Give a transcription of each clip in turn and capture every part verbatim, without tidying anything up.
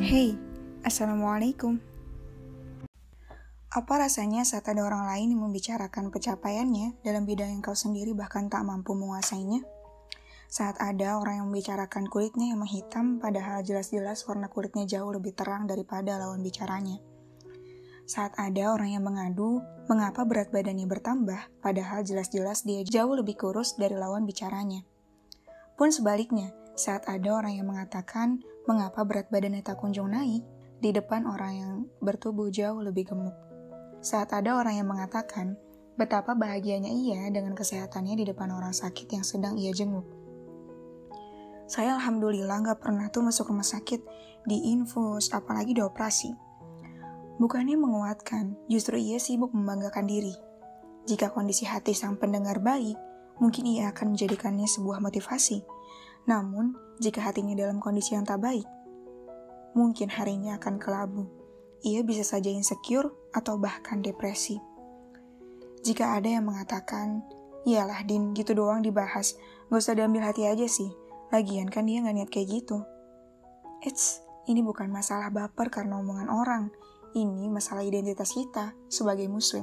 Hey, Assalamualaikum. Apa rasanya saat ada orang lain yang membicarakan pencapaiannya dalam bidang yang kau sendiri bahkan tak mampu menguasainya? Saat ada orang yang membicarakan kulitnya yang menghitam padahal jelas-jelas warna kulitnya jauh lebih terang daripada lawan bicaranya. Saat ada orang yang mengadu mengapa berat badannya bertambah padahal jelas-jelas dia jauh lebih kurus dari lawan bicaranya. Pun sebaliknya, saat ada orang yang mengatakan mengapa berat badannya tak kunjung naik di depan orang yang bertubuh jauh lebih gemuk. Saat ada orang yang mengatakan betapa bahagianya ia dengan kesehatannya di depan orang sakit yang sedang ia jenguk. Saya alhamdulillah gak pernah tuh masuk rumah sakit, diinfus, apalagi dioperasi. Bukannya menguatkan, justru ia sibuk membanggakan diri. Jika kondisi hati sang pendengar baik, mungkin ia akan menjadikannya sebuah motivasi. Namun, jika hatinya dalam kondisi yang tak baik, mungkin harinya akan kelabu. Ia bisa saja insecure atau bahkan depresi. Jika ada yang mengatakan, "Iyalah Din, gitu doang dibahas, gak usah diambil hati aja sih. Lagian kan dia gak niat kayak gitu." Eits, ini bukan masalah baper karena omongan orang. Ini masalah identitas kita sebagai muslim.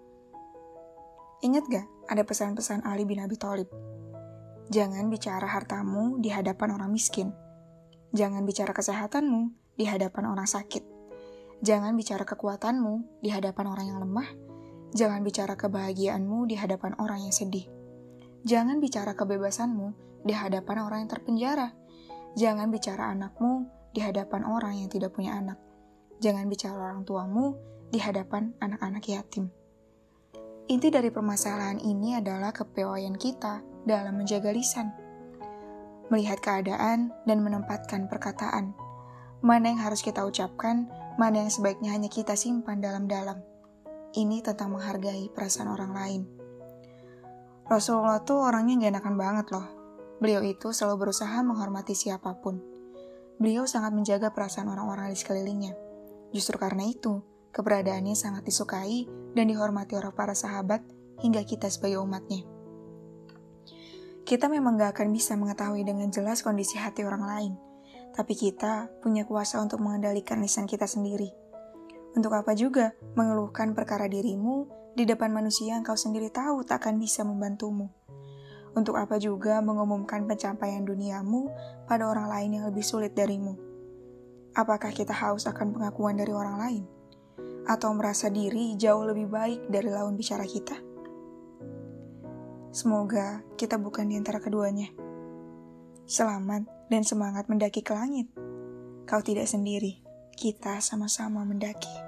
Ingat gak ada pesan-pesan Ali bin Abi Thalib? Jangan bicara hartamu di hadapan orang miskin. Jangan bicara kesehatanmu di hadapan orang sakit. Jangan bicara kekuatanmu di hadapan orang yang lemah. Jangan bicara kebahagiaanmu di hadapan orang yang sedih. Jangan bicara kebebasanmu di hadapan orang yang terpenjara. Jangan bicara anakmu di hadapan orang yang tidak punya anak. Jangan bicara orang tuamu di hadapan anak-anak yatim. Inti dari permasalahan ini adalah kepewayan kita dalam menjaga lisan. Melihat keadaan dan menempatkan perkataan. Mana yang harus kita ucapkan, mana yang sebaiknya hanya kita simpan dalam-dalam. Ini tentang menghargai perasaan orang lain. Rasulullah tuh orangnya gak enakan banget loh. Beliau itu selalu berusaha menghormati siapapun. Beliau sangat menjaga perasaan orang-orang di sekelilingnya. Justru karena itu, keberadaannya sangat disukai dan dihormati oleh para sahabat hingga kita sebagai umatnya. Kita memang gak akan bisa mengetahui dengan jelas kondisi hati orang lain, tapi kita punya kuasa untuk mengendalikan lisan kita sendiri. Untuk apa juga mengeluhkan perkara dirimu di depan manusia yang kau sendiri tahu tak akan bisa membantumu? Untuk apa juga mengumumkan pencapaian duniamu pada orang lain yang lebih sulit darimu? Apakah kita haus akan pengakuan dari orang lain? Atau merasa diri jauh lebih baik dari lawan bicara kita? Semoga kita bukan di antara keduanya. Selamat dan semangat mendaki ke langit. Kau tidak sendiri, kita sama-sama mendaki.